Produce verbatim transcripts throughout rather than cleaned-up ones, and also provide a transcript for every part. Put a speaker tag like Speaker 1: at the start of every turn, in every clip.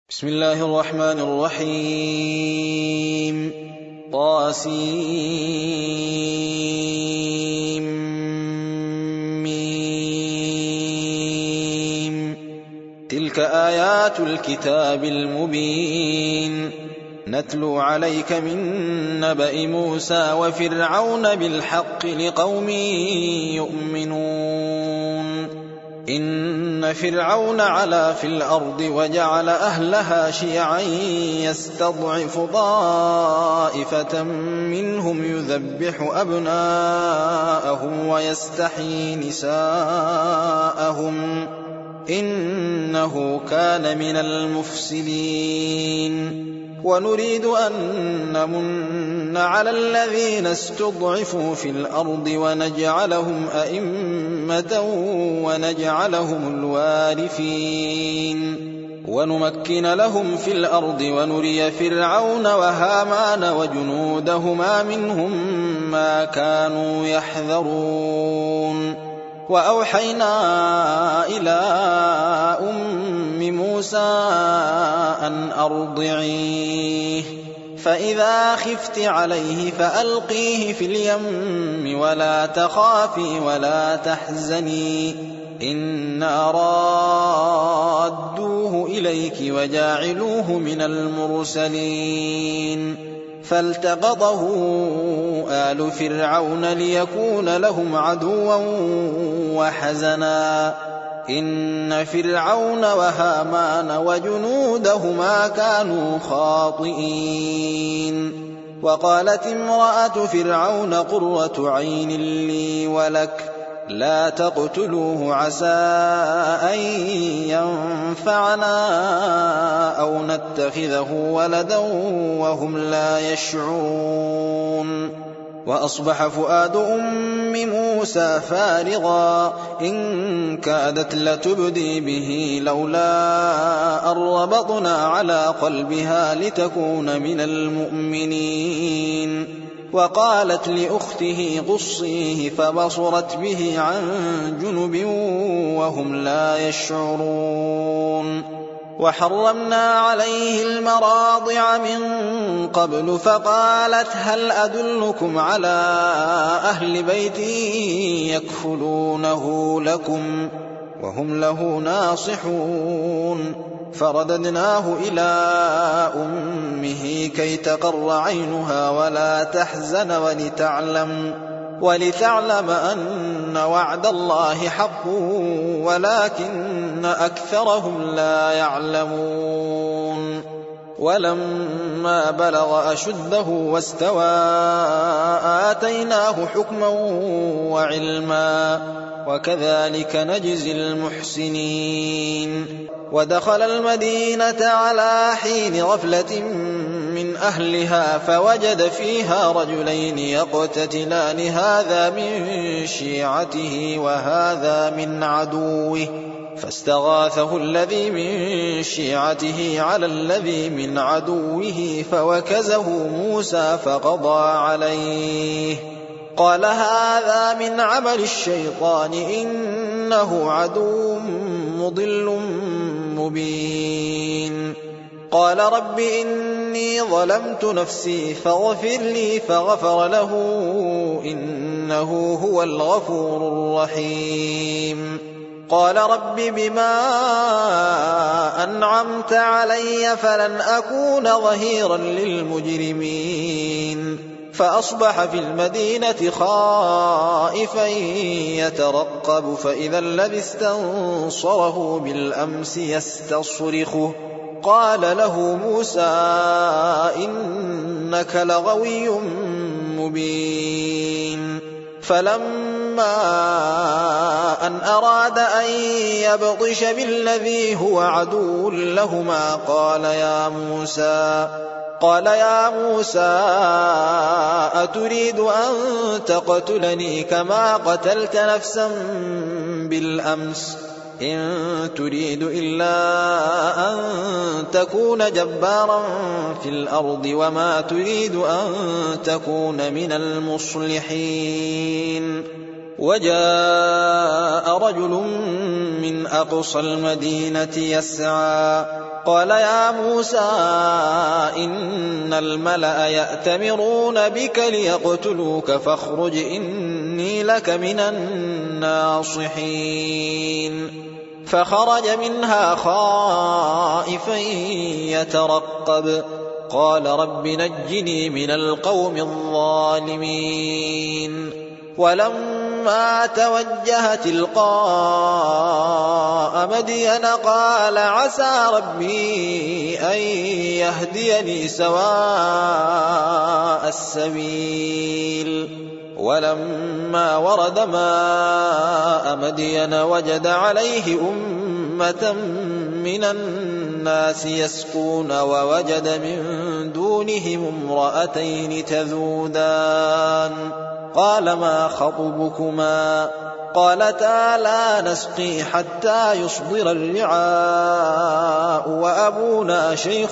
Speaker 1: بسم الله الرحمن الرحيم طاسيم تلك آيات الكتاب المبين نتلو عليك من نبأ موسى وفرعون بالحق لقوم يؤمنون إن فرعون علا في الأرض وجعل أهلها شيعا يستضعف طائفة منهم يذبح أبناءهم ويستحيي نساءهم إنه كان من المفسدين ونريد أن نمن على الذين استضعفوا في الأرض ونجعلهم أئمة ونجعلهم الوارثين ونمكن لهم في الأرض ونري فرعون وهامان وجنودهما منهم ما كانوا يحذرون وأوحينا إلى أم موسى أن أرضعيه فإذا خفت عليه فألقيه في اليم ولا تخافي ولا تحزني إنا رادوه إليك وجاعلوه من المرسلين فالتقطه آل فرعون ليكون لهم عدوا وحزنا إن فرعون وهامان وجنودهما كانوا خاطئين وقالت امرأة فرعون قرة عين لي ولك لا تقتلوه عسى أن ينفعنا أو نتخذه ولدا وهم لا يشعرون وأصبح فؤاد أم موسى فارغا إن كادت لتبدي به لولا أن ربطنا على قلبها لتكون من المؤمنين وقالت لأخته قصيه فبصرت به عن جنب وهم لا يشعرون وحرمنا عليه المراضع من قبل فقالت هل أدلكم على أهل بيت يكفلونه لكم وهم له ناصحون فرددناه إلى أمه كي تقر عينها ولا تحزن ولتعلم ولتعلم أن وعد الله حق ولكن أكثرهم لا يعلمون ولما بلغ أشده واستوى آتيناه حكما وعلما وكذلك نجزي المحسنين ودخل المدينة على حين غفلة من أهلها فوجد فيها رجلين يقتتلان هذا من شيعته وهذا من عدوه فاستغاثه الذي من شيعته على الذي من عدوه فوكزه موسى فقضى عليه قال هذا من عمل الشيطان إنه عدو مضل مبين قال رب إني ظلمت نفسي فاغفر لي فغفر له إنه هو الغفور الرحيم قال رب بما أنعمت علي فلن أكون ظهيرا للمجرمين فأصبح في المدينة خائفا يترقب فإذا الذي استنصره بالأمس يستصرخه قال له موسى إنك لغوي مبين فلما أن أراد أن يبطش بالذي هو عدو لهما قال يا موسى قال يا موسى أتريد أن تقتلني كما قتلت نفسا بالأمس إن تريد إلا أن تكون جبارا في الأرض وما تريد أن تكون من المصلحين وجاء رجل من أقصى المدينة يسعى قال يا موسى إن الملأ يأتمرون بك ليقتلوك فاخرج إني لك من الناصحين فخرج منها خائفا يترقب قال رب نجني من القوم الظالمين ولما توجه تلقاء مدين قال عسى ربي أن يهديني سواء السبيل ولما ورد ماء مدين وجد عليه أمة من الناس يسقون ووجد من دونهم امرأتين تذودان قال ما خطبكما قالتا لا نسقي حتى يصدر الرعاء وأبونا شيخ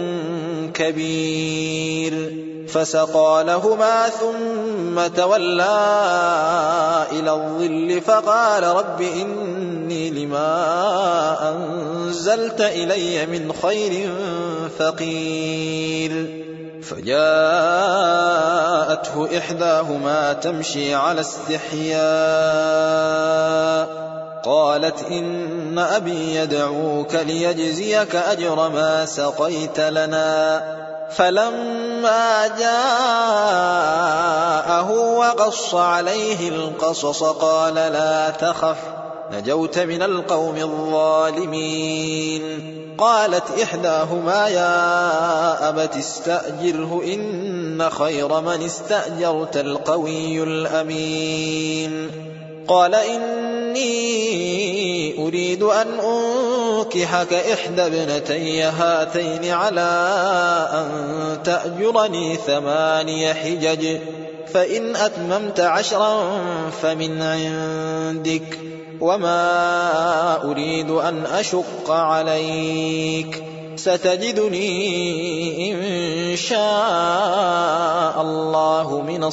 Speaker 1: كبير فسقى لهما ثم تولى إلى الظل فقال رب إني لما أنزلت إلي من خير فقير فجاءته إحداهما تمشي على استحياء قالت إن أبي يدعوك ليجزيك أجر ما سقيت لنا فلما جاءه وقص عليه القصص قال لا تخف نجوت من القوم الظالمين قالت إحداهما يا أبت استأجره إن خير من استأجرت القوي الأمين قال إني أريد أن أنكحك إحدى ابنتي هاتين على أن تأجرني ثماني حجج فإن أتممت عشرا فمن عندك وما أريد أن أشق عليك ستجدني إن شاء الله من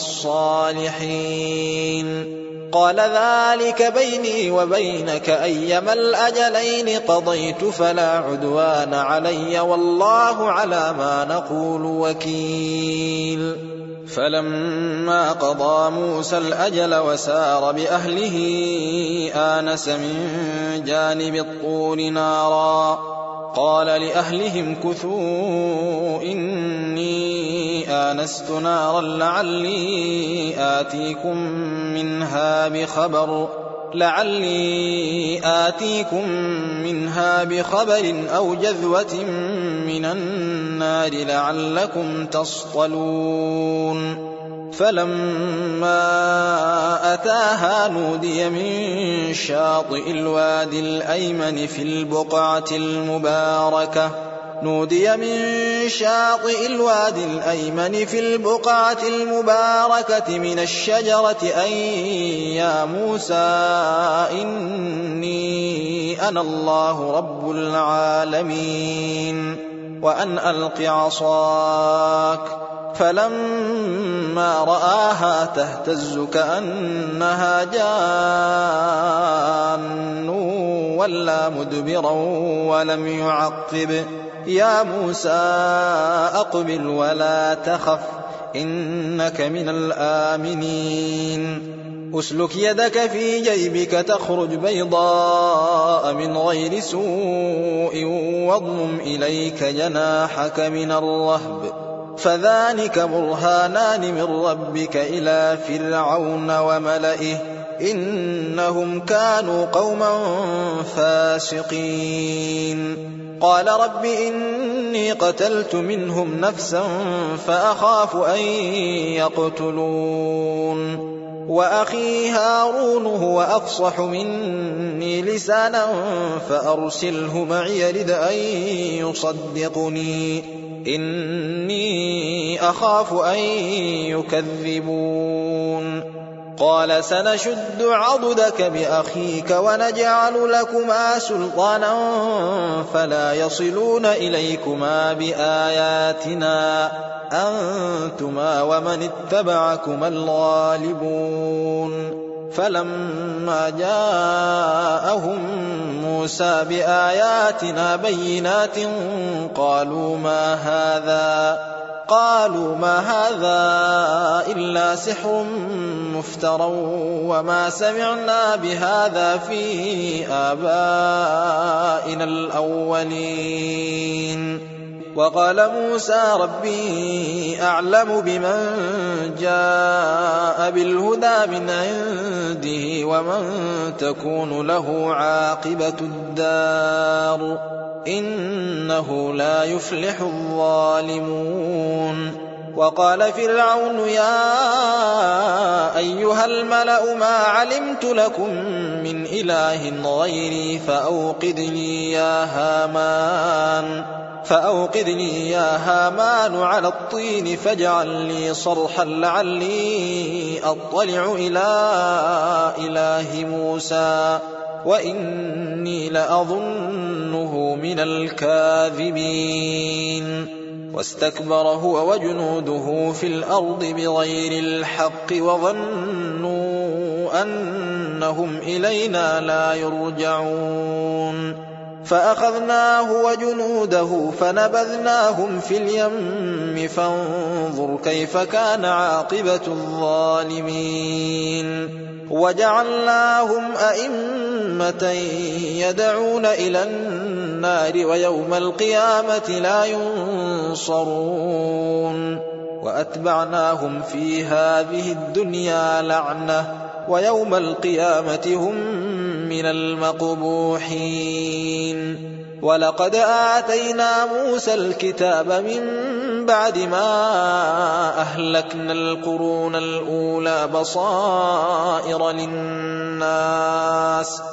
Speaker 1: الصالحين قال ذلك بيني وبينك أيما الأجلين قضيت فلا عدوان علي والله على ما نقول وكيل فلما قضى موسى الأجل وسار بأهله آنس من جانب الطور نارا قال لأهلهم كثوا إني آنست نارا لعلي آتيكم منها بخبر لعلي آتيكم منها بخبر أو جذوة من النار لعلكم تصطلون فلما أتاها نودي من شاطئ الوادي الأيمن في البقعة المباركة نودي من شاطئ الوادي الأيمن في البقعة المباركة من الشجرة أن يا موسى إني أنا الله رب العالمين وأن ألق عصاك فلما رآها تهتز كأنها جان ولا مدبرا ولم يعقب يا موسى أقبل ولا تخف إنك من الآمنين أسلك يدك في جيبك تخرج بيضاء من غير سوء واضمم إليك جناحك من الرهب فذلك برهانان من ربك إلى فرعون وملئه إنهم كانوا قوما فاسقين قال رب إني قتلت منهم نفسا فأخاف أن يقتلون وأخي هارون هو أفصح مني لسانا فأرسله معي يرد أن يصدقني إني أخاف أن يكذبون قال سنشد عضدك بأخيك ونجعل لكما سلطانا فلا يصلون إليكما بآياتنا أنتما ومن اتبعكما الغالبون فلما جاءهم موسى بآياتنا بينات قالوا ما هذا قالوا ما هذا إلا سحر مفترى وما سمعنا بهذا في آبائنا الأولين. وقال موسى ربي أعلم بمن جاء بالهدى من عنده ومن تكون له عاقبة الدار إنه لا يفلح الظالمون. وقال فرعون يا أيها الملأ ما علمت لكم من إله غيري فأوقد لي يا هامان فأوقد لي يا هامان على الطين فاجعل لي صرحا لعلي أطلع إلى إله موسى وإني لأظنه من الكاذبين. واستكبر هو وجنوده في الأرض بغير الحق وظنوا أنهم إلينا لا يرجعون. فأخذناه وجنوده فنبذناهم في اليم فانظر كيف كان عاقبة الظالمين. وجعلناهم أئمة يدعون إلى النار ويوم القيامة لا ينصرون. وأتبعناهم في هذه الدنيا لعنة ويوم القيامة هم من المقبوحين. ولقد آتينا موسى الكتاب من بعد ما أهلكنا القرون الأولى بصائر للناس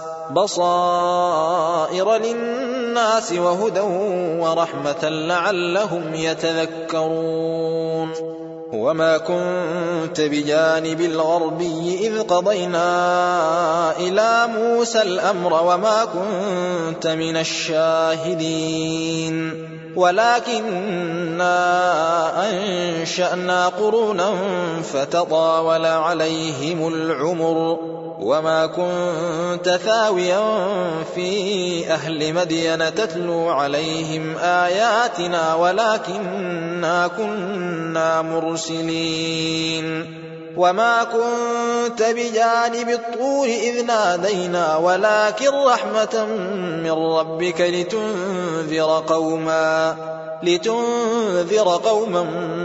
Speaker 1: بصائر للناس وهدى ورحمة لعلهم يتذكرون. وما كنت بجانب الغربي إذ قضينا إلى موسى الأمر وما كنت من الشاهدين ولكننا أنشأنا قرونا فتطاول عليهم العمر وما كنت ثاويا في أهل مدين تتلو عليهم آياتنا ولكننا كنا مرسلين. وما كنت بجانب الطور إذ نادينا ولكن رحمة من ربك لتنذر قوما لتنذر قوما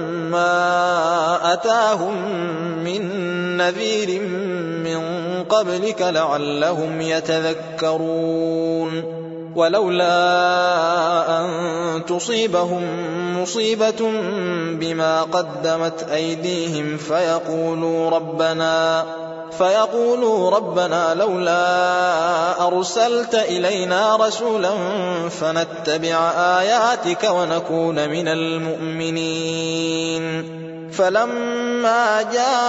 Speaker 1: ما أتاهم من نذير من قبلك لعلهم يتذكرون. ولولا أن تصيبهم مصيبة بما قدمت أيديهم فيقولوا ربنا فيقولوا ربنا لولا أرسلت إلينا رسولا فنتبع آياتك ونكون من المؤمنين. فلما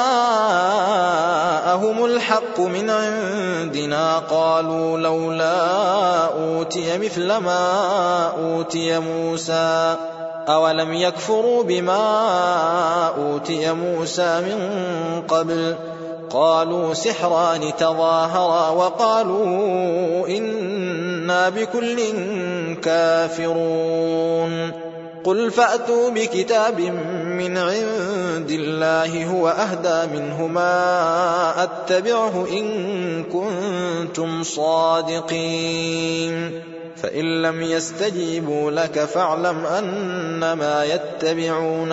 Speaker 1: جاءهم الحق من عندنا قالوا لولا أوتي مثل ما أوتي موسى أولم يكفروا بما أوتي موسى من قبل قالوا سحران تظاهرا وقالوا إنا بكل كافرون. قل فأتوا بكتاب من عند الله هو أهدى منهما أتبعه إن كنتم صادقين. فإن لم يستجيبوا لك فاعلم أنما يتبعون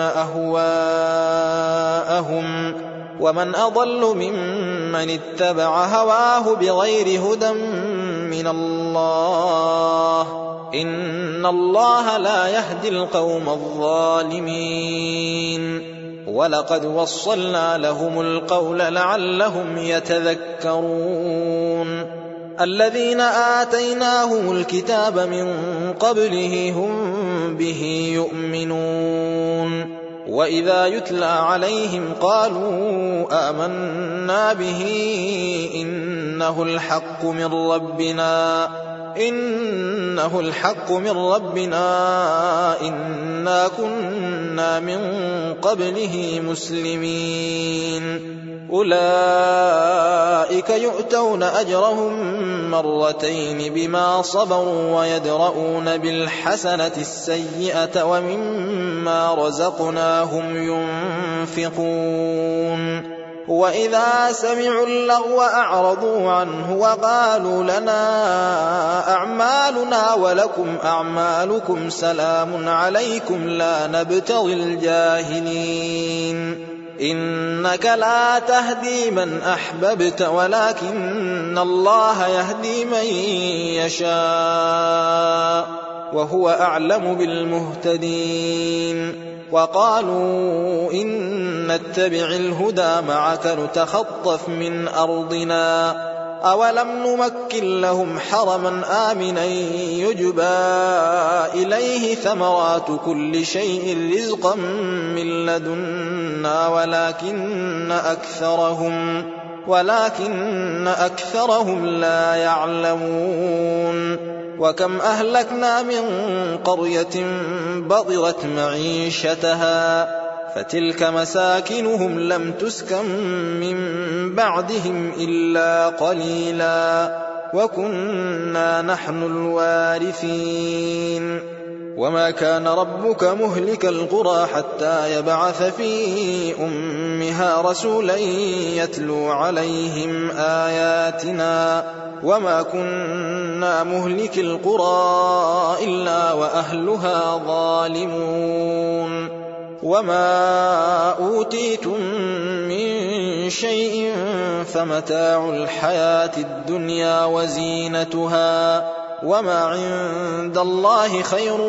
Speaker 1: أهواءهم ومن أضل ممن اتبع هواه بغير هدى من الله إن الله لا يهدي القوم الظالمين. ولقد وصلنا لهم القول لعلهم يتذكرون. الذين آتيناهم الكتاب من قبله هم به يؤمنون وإذا يتلى عليهم قالوا آمنا به إنه الحق من ربنا إنه الحق من ربنا إنا كنا من قبله مسلمين. أولئك يؤتون أجرهم مرتين بما صبروا ويدرؤون بالحسنة السيئة ومما رزقناهم ينفقون وإذا سمعوا اللغو أعرضوا عنه وقالوا لنا أعمالنا ولكم أعمالكم سلام عليكم لا نبتغي الجاهلين إنك لا تهدي من أحببت ولكن الله يهدي من يشاء وهو أعلم بالمهتدين وقالوا إن نتبع الهدى معك نتخطف من أرضنا أولم نمكن لهم حرما آمنا يجبى إليه ثمرات كل شيء رزقا من لدنا ولكن أكثرهم, ولكن أكثرهم لا يعلمون وكم أهلكنا من قرية بطرت معيشتها فتلك مساكنهم لم تسكن من بعدهم إلا قليلا وكنا نحن الوارثين وما كان ربك مهلك القرى حتى يبعث في أمها رسولا يتلو عليهم آياتنا وما كنا مهلك القرى إلا وأهلها ظالمون وما أوتيتم من شيء فمتاع الحياة الدنيا وزينتها وما عند الله خير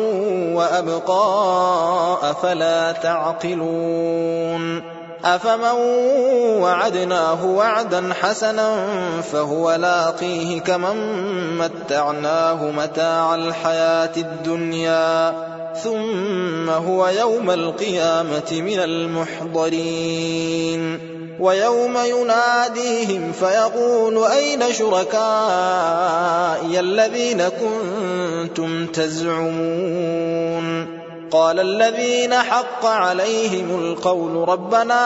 Speaker 1: وأبقى أفلا تعقلون أفمن وعدناه وعدا حسنا فهو لاقيه كمن متعناه متاع الحياة الدنيا ثم هو يوم القيامة من المحضرين ويوم يناديهم فيقول أين شركائي الذين كنتم تزعمون قال الذين حق عليهم القول ربنا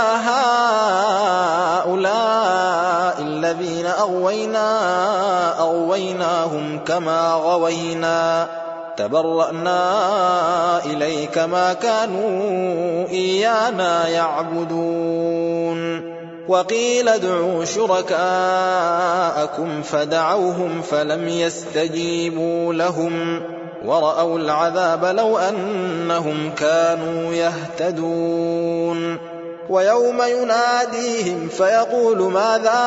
Speaker 1: هؤلاء الذين أغوينا أغويناهم كما غوينا تبرأنا إليك ما كانوا إيانا يعبدون وقيل ادعوا شركاءكم فدعوهم فلم يستجيبوا لهم ورأوا العذاب لو أنهم كانوا يهتدون ويوم يناديهم فيقول ماذا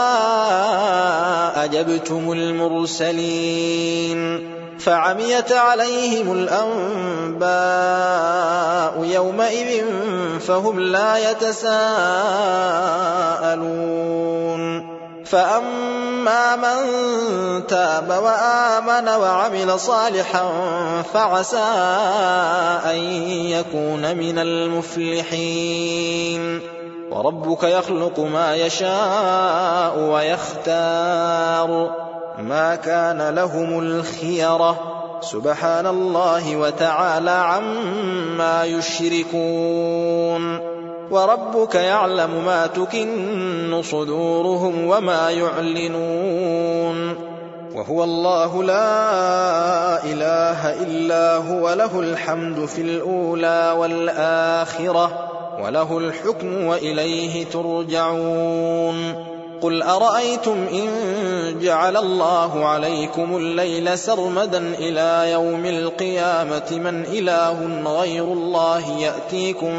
Speaker 1: أجبتم المرسلين فعميت عليهم الأنباء يومئذ فهم لا يتساءلون فأما من تاب وآمن وعمل صالحا فعسى أن يكون من المفلحين وربك يخلق ما يشاء ويختار ما كان لهم الخيرة سبحان الله وتعالى عما يشركون وربك يعلم ما تكن صدورهم وما يعلنون وهو الله لا إله إلا هو له الحمد في الأولى والآخرة وله الحكم وإليه ترجعون قل أرأيتم إن جعل الله عليكم الليل سرمدا إلى يوم القيامة من إله غير الله يأتيكم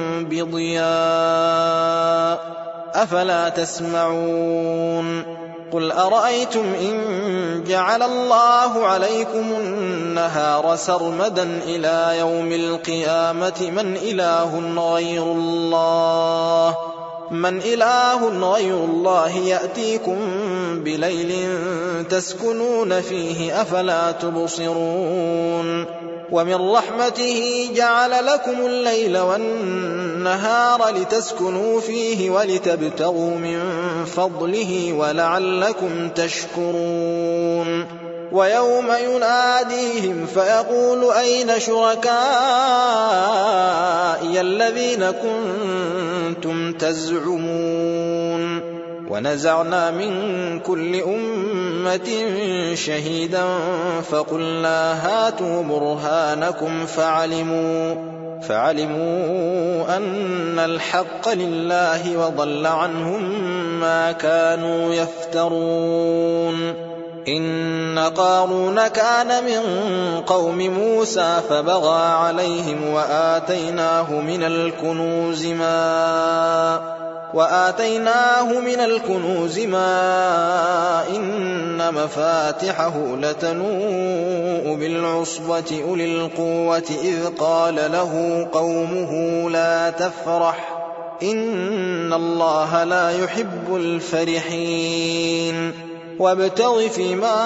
Speaker 1: بضياء أفلا تسمعون قل أرأيتم إن جعل الله عليكم النهار سرمدا إلى يوم القيامة من إله غير الله من إله غير الله يأتيكم بليل تسكنون فيه أفلا تبصرون ومن رحمته جعل لكم الليل والنهار لتسكنوا فيه ولتبتغوا من فضله ولعلكم تشكرون ويوم يناديهم فيقول أين شركائي الذين كنتم تزعمون ونزعنا من كل أمة شهيدا فقلنا هاتوا برهانكم فعلموا, فعلموا أن الحق لله وضل عنهم ما كانوا يفترون. إن قارون كان من قوم موسى فبغى عليهم وآتيناه من الكنوز ما وآتيناه من الكنوز ما إن مفاتحه لتنوء بالعصبة أولي القوة إذ قال له قومه لا تفرح إن الله لا يحب الفرحين. وابتغ فيما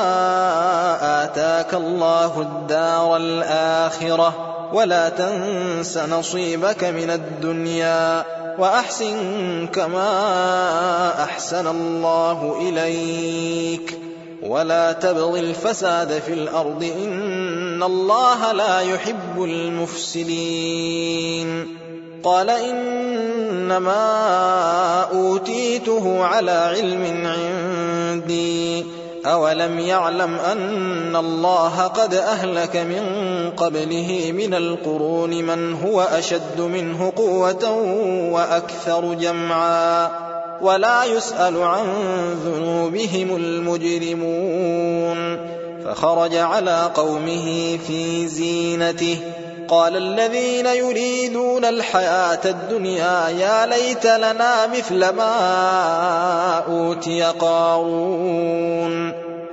Speaker 1: آتاك الله الدار الآخرة ولا تنس نصيبك من الدنيا وأحسن كما أحسن الله إليك ولا تبغ الفساد في الأرض إن الله لا يحب المفسدين. قال إنما أوتيته على علم عندي أولم يعلم أن الله قد أهلك من قبله من القرون من هو أشد منه قوة وأكثر جمعا ولا يسأل عن ذنوبهم المجرمون. فخرج على قومه في زينته قال الذين يريدون الحياة الدنيا يا ليت لنا مثل ما أوتي قارون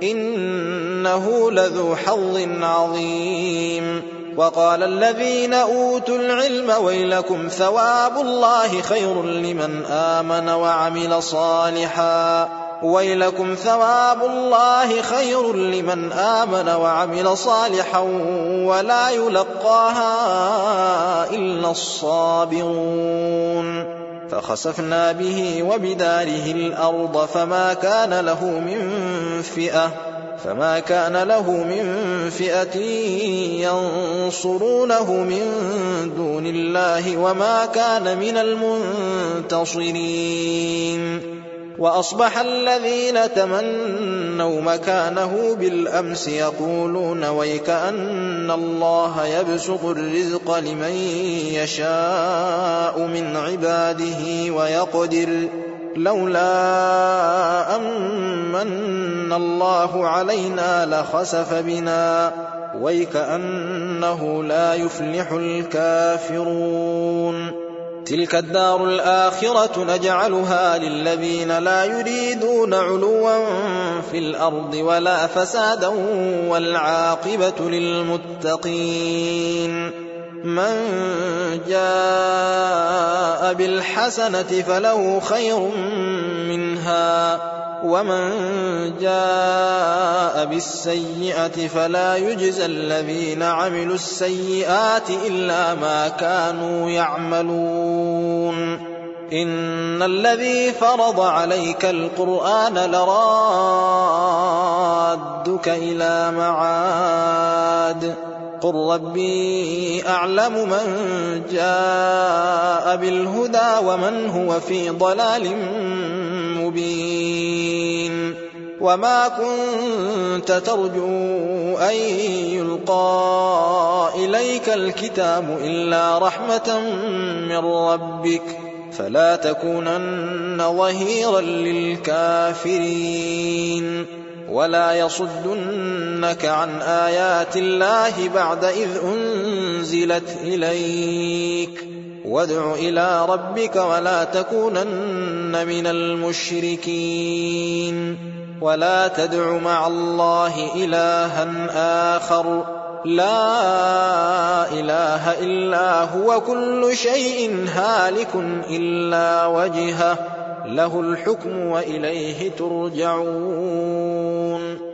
Speaker 1: إنه لذو حظ عظيم. وقال الذين أوتوا العلم ويلكم ثواب الله خير لمن آمن وعمل صالحا ويلكم ثواب الله خير لمن آمن وعمل صالحا ولا يلقاها إلا الصابرون. فخسفنا به وبداره الأرض فما كان له من فئة فما كان له من فئة ينصرونه من دون الله وما كان من المنتصرين. وأصبح الذين تمنوا مكانه بالأمس يقولون ويكأن الله يبسط الرزق لمن يشاء من عباده ويقدر لولا أمن الله علينا لخسف بنا ويكأنه لا يفلح الكافرون. تلك الدار الآخرة نجعلها للذين لا يريدون علوا في الأرض ولا فسادا والعاقبة للمتقين. من جاء بالحسنة فله خير منها ومن جاء بالسيئة فلا يجزى الذين عملوا السيئات إلا ما كانوا يعملون. إن الذي فرض عليك القرآن لرادك إلى معاد قل ربي أعلم من جاء بالهدى ومن هو في ضلال مبين. وما كنت ترجو أن يلقى إليك الكتاب إلا رحمة من ربك فلا تكونن ظهيرا للكافرين. ولا يصدنك عن آيات الله بعد إذ أنزلت إليك وادع إلى ربك ولا تكونن من المشركين. ولا تدع مع الله إلها آخر لا إله إلا هو كل شيء هالك إلا وجهه له الحكم وإليه ترجعون.